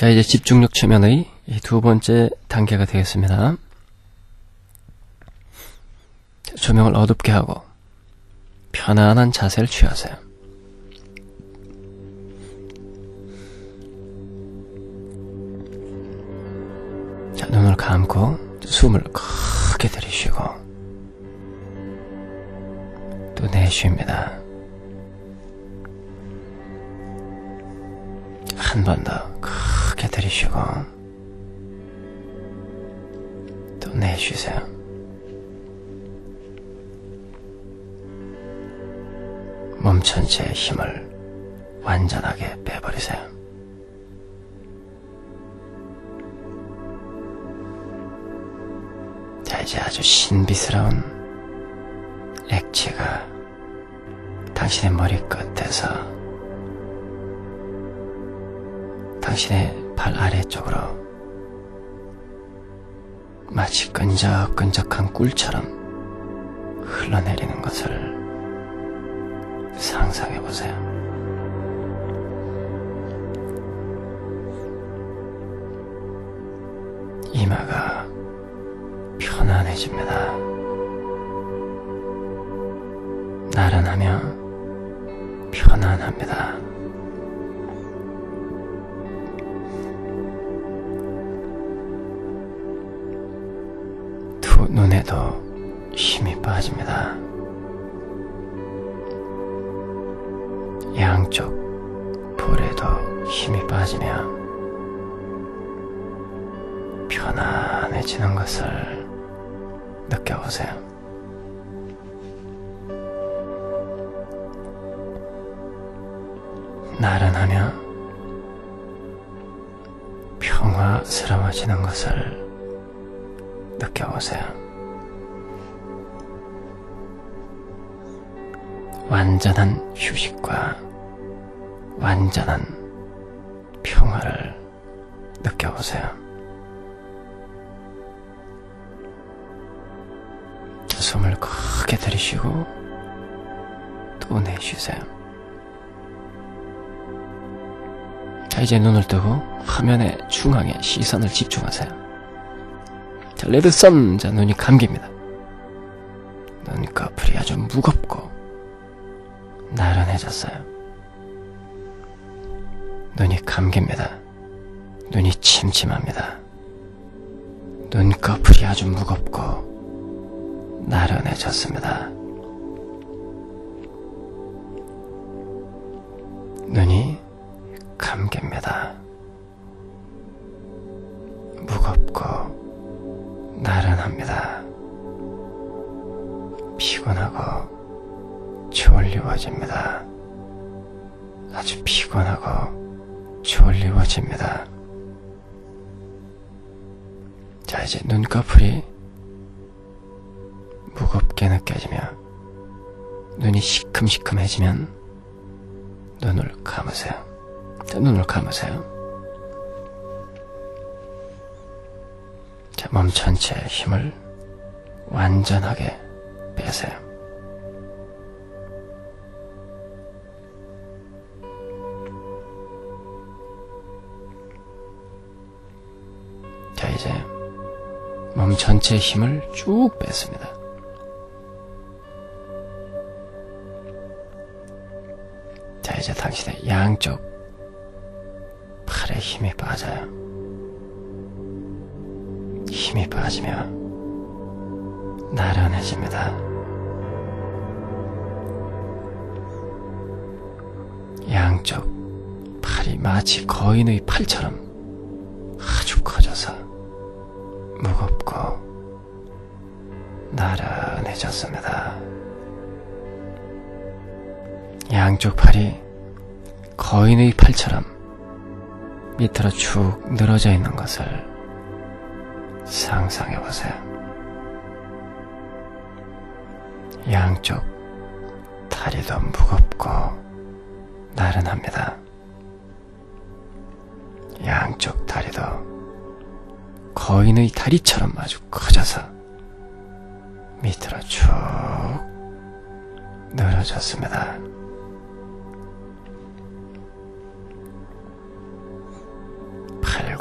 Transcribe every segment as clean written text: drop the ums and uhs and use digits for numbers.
자, 이제 집중력 최면의 이 두 번째 단계가 되겠습니다. 조명을 어둡게 하고 편안한 자세를 취하세요. 자, 눈을 감고 숨을 크게 들이쉬고 또 내쉽니다. 한 번 더 크게 들이쉬고 또 내쉬세요. 몸 전체의 힘을 완전하게 빼버리세요. 자, 이제 아주 신비스러운 액체가 당신의 머리끝에서 당신의 발 아래쪽으로 마치 끈적끈적한 꿀처럼 흘러내리는 것을 상상해보세요. 이마가 편안해집니다. 나른하며 편안합니다. 두 눈에도 힘이 빠집니다. 양쪽 볼에도 힘이 빠지며 편안해지는 것을 느껴보세요. 나른하며 평화스러워지는 것을 느껴보세요. 완전한 휴식과 완전한 평화를 느껴보세요. 숨을 크게 들이쉬고 또 내쉬세요. 자, 이제 눈을 뜨고 화면의 중앙에 시선을 집중하세요. 자, 레드선. 자, 눈이 감깁니다. 눈꺼풀이 아주 무겁고 나른해졌어요. 눈이 감깁니다. 눈이 침침합니다. 눈꺼풀이 아주 무겁고 나른해졌습니다. 눈이 감깁니다. 무겁고 나른합니다. 피곤하고 졸리워집니다. 아주 피곤하고 졸리워집니다. 자, 이제 눈꺼풀이 무겁게 느껴지며 눈이 시큼시큼해지면 눈을 감으세요. 자, 눈을 감으세요. 자, 몸 전체의 힘을 완전하게 빼세요. 자, 이제 몸 전체의 힘을 쭉 뺐습니다. 자, 이제 당신의 양쪽 팔에 힘이 빠져요. 힘이 빠지며 나른해집니다. 양쪽 팔이 마치 거인의 팔처럼 아주 커져서 무겁고 나른해졌습니다. 양쪽 팔이 거인의 팔처럼 밑으로 쭉 늘어져 있는 것을 상상해보세요. 양쪽 다리도 무겁고 나른합니다. 양쪽 다리도 거인의 다리처럼 아주 커져서 밑으로 쭉 늘어졌습니다.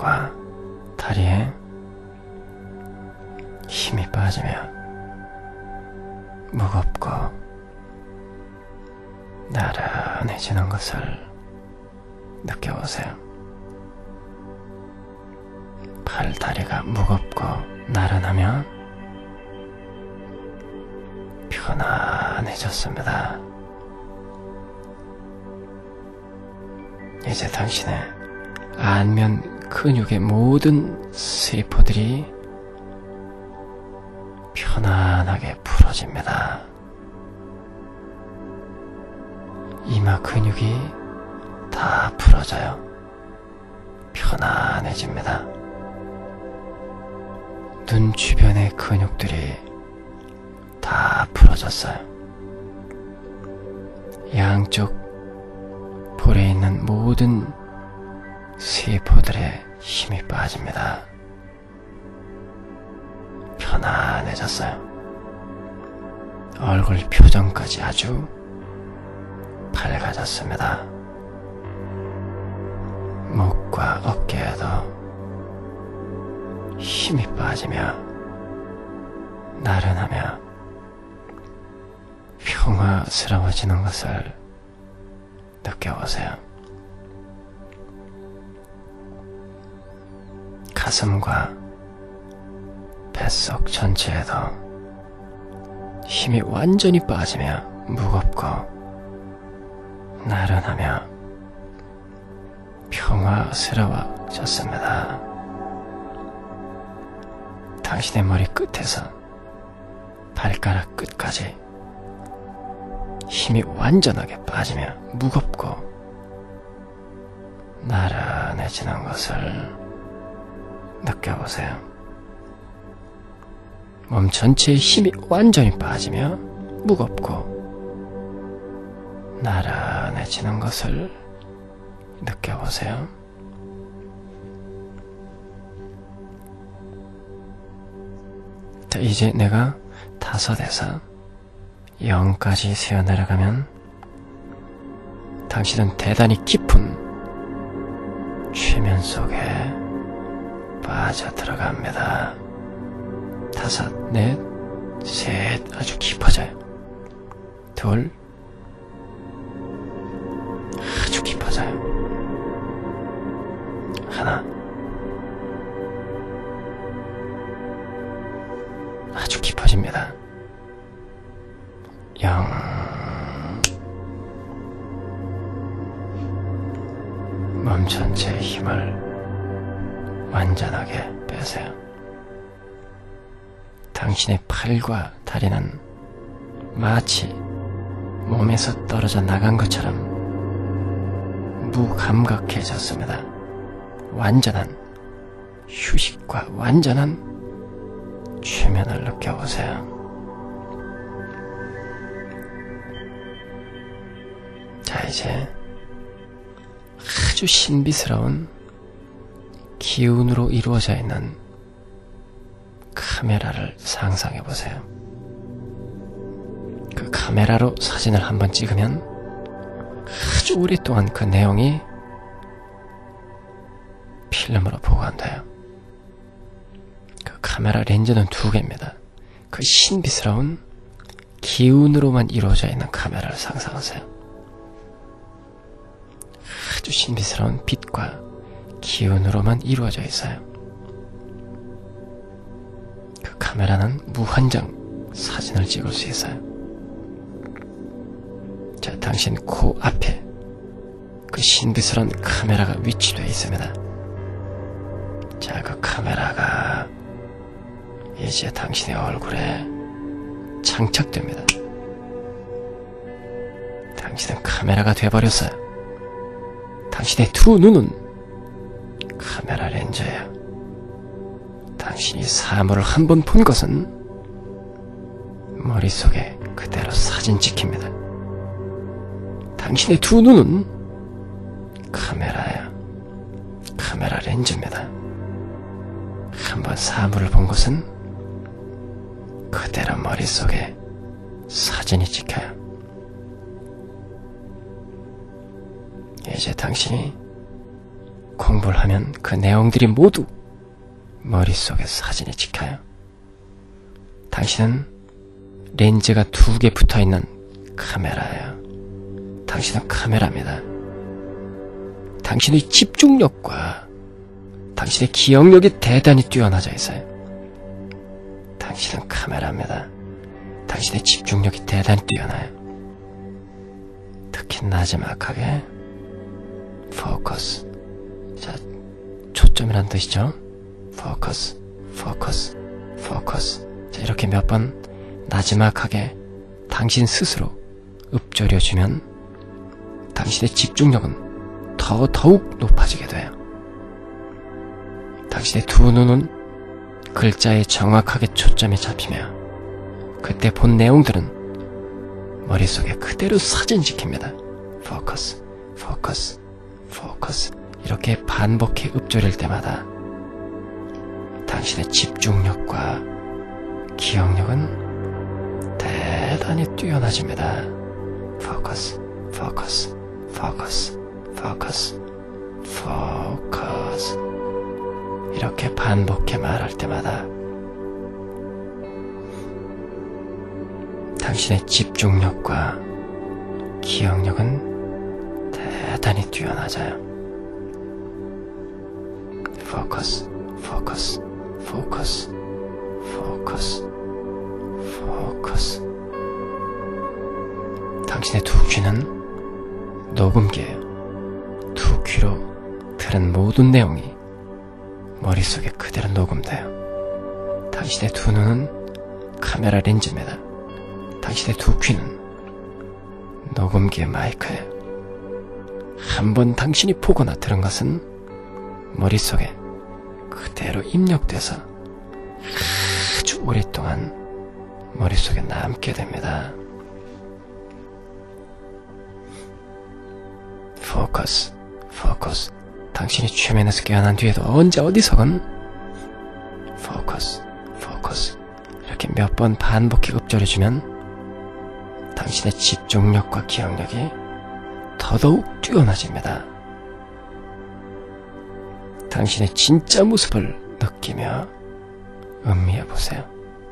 팔과 다리에 힘이 빠지며 무겁고 나른해지는 것을 느껴보세요. 팔, 다리가 무겁고 나른하면 편안해졌습니다. 이제 당신의 안면 근육의 모든 세포들이 편안하게 풀어집니다. 이마 근육이 다 풀어져요. 편안해집니다. 눈 주변의 근육들이 다 풀어졌어요. 양쪽 볼에 있는 모든 세포들의 힘이 빠집니다. 편안해졌어요. 얼굴 표정까지 아주 밝아졌습니다. 목과 어깨에도 힘이 빠지며 나른하며 평화스러워지는 것을 느껴보세요. 가슴과 뱃속 전체에도 힘이 완전히 빠지며 무겁고 나른하며 평화스러워졌습니다. 당신의 머리 끝에서 발가락 끝까지 힘이 완전하게 빠지며 무겁고 나른해지는 것을 느껴보세요. 몸 전체의 힘이 완전히 빠지며 무겁고 나른해지는 것을 느껴보세요. 자, 이제 내가 5에서 0까지 세어 내려가면 당신은 대단히 깊은 최면 속에 빠져들어갑니다. 5, 넷, 셋, 아주 깊어져요. 2, 아주 깊어져요. 1, 아주 깊어집니다. 0, 몸 전체의 힘을 완전하게 빼세요. 당신의 팔과 다리는 마치 몸에서 떨어져 나간 것처럼 무감각해졌습니다. 완전한 휴식과 완전한 최면을 느껴보세요. 자, 이제 아주 신비스러운 기운으로 이루어져 있는 카메라를 상상해 보세요. 그 카메라로 사진을 한번 찍으면 아주 오랫동안 그 내용이 필름으로 보관돼요. 그 카메라 렌즈는 2개입니다. 그 신비스러운 기운으로만 이루어져 있는 카메라를 상상하세요. 아주 신비스러운 빛과 기운으로만 이루어져 있어요. 그 카메라는 무한정 사진을 찍을 수 있어요. 자, 당신 코 앞에 그 신비스러운 카메라가 위치되어 있습니다. 자, 그 카메라가 이제 당신의 얼굴에 장착됩니다. 당신은 카메라가 되어버렸어요. 당신의 2 눈은 카메라 렌즈예요. 당신이 사물을 한 번 본 것은 머릿속에 그대로 사진 찍힙니다. 당신의 2 눈은 카메라예요. 카메라 렌즈입니다. 한 번 사물을 본 것은 그대로 머릿속에 사진이 찍혀요. 이제 당신이 공부를 하면 그 내용들이 모두 머릿속에 사진이 찍혀요. 당신은 렌즈가 2개 붙어있는 카메라예요. 당신은 카메라입니다. 당신의 집중력과 당신의 기억력이 대단히 뛰어나져 있어요. 당신은 카메라입니다. 당신의 집중력이 대단히 뛰어나요. 특히 나지막하게 포커스. 자, 초점이란 뜻이죠. 포커스, 포커스, 포커스. 자, 이렇게 몇 번 나지막하게 당신 스스로 읊조려주면 당신의 집중력은 더욱 높아지게 돼요. 당신의 2 눈은 글자에 정확하게 초점이 잡히며 그때 본 내용들은 머릿속에 그대로 사진 찍힙니다. 포커스, 포커스, 포커스. 이렇게 반복해 읊조릴 때마다 당신의 집중력과 기억력은 대단히 뛰어나집니다. 포커스, 포커스, 포커스, 포커스, 포커스. 이렇게 반복해 말할 때마다 당신의 집중력과 기억력은 대단히 뛰어나져요. 포커스, 포커스, 포커스, 포커스, 포커스. 당신의 2 귀는 녹음기예요. 2 귀로 들은 모든 내용이 머릿속에 그대로 녹음돼요. 당신의 2 눈은 카메라 렌즈입니다. 당신의 2 귀는 녹음기의 마이크예요. 한번 당신이 보거나 들은 것은 머릿속에 그대로 입력돼서 아주 오랫동안 머릿속에 남게 됩니다. 포커스, 포커스. 당신이 최면에서 깨어난 뒤에도 언제 어디서건 포커스, 포커스. 이렇게 몇 번 반복해 읊조려주면 당신의 집중력과 기억력이 더더욱 뛰어나집니다. 당신의 진짜 모습을 느끼며 음미해 보세요.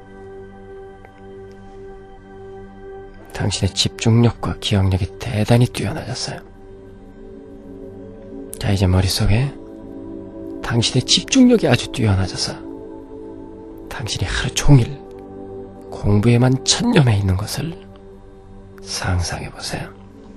당신의 집중력과 기억력이 대단히 뛰어나졌어요. 자, 이제 머릿속에 당신의 집중력이 아주 뛰어나져서 당신이 하루 종일 공부에만 천념해 있는 것을 상상해 보세요.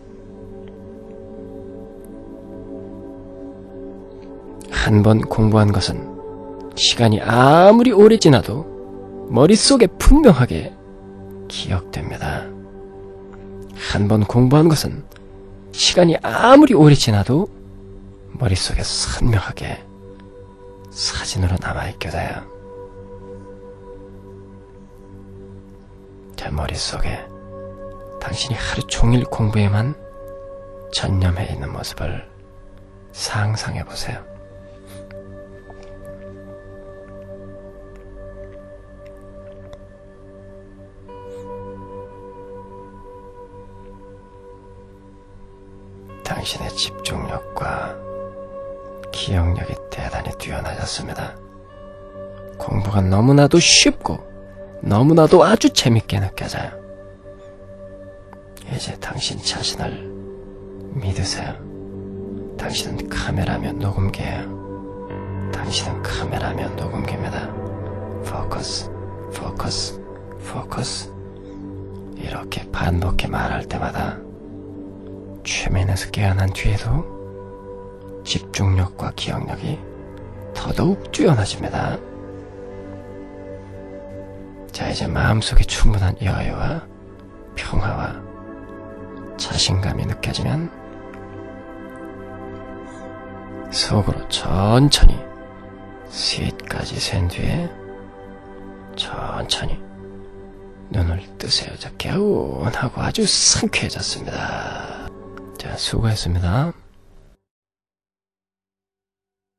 한 번 공부한 것은 시간이 아무리 오래 지나도 머릿속에 분명하게 기억됩니다. 한 번 공부한 것은 시간이 아무리 오래 지나도 머릿속에 선명하게 사진으로 남아있게 돼요. 제 머릿속에 당신이 하루 종일 공부에만 전념해 있는 모습을 상상해 보세요. 당신의 집중력과 기억력이 대단히 뛰어나졌습니다. 공부가 너무나도 쉽고 너무나도 아주 재밌게 느껴져요. 이제 당신 자신을 믿으세요. 당신은 카메라면 녹음기예요. 당신은 카메라면 녹음기입니다. 포커스, 포커스, 포커스. 이렇게 반복해 말할 때마다 최면에서 깨어난 뒤에도 집중력과 기억력이 더더욱 뛰어나집니다. 자, 이제 마음속에 충분한 여유와 평화와 자신감이 느껴지면 속으로 천천히 셋까지 센 뒤에 천천히 눈을 뜨세요. 자, 개운하고 아주 상쾌해졌습니다. 자, 수고했습니다.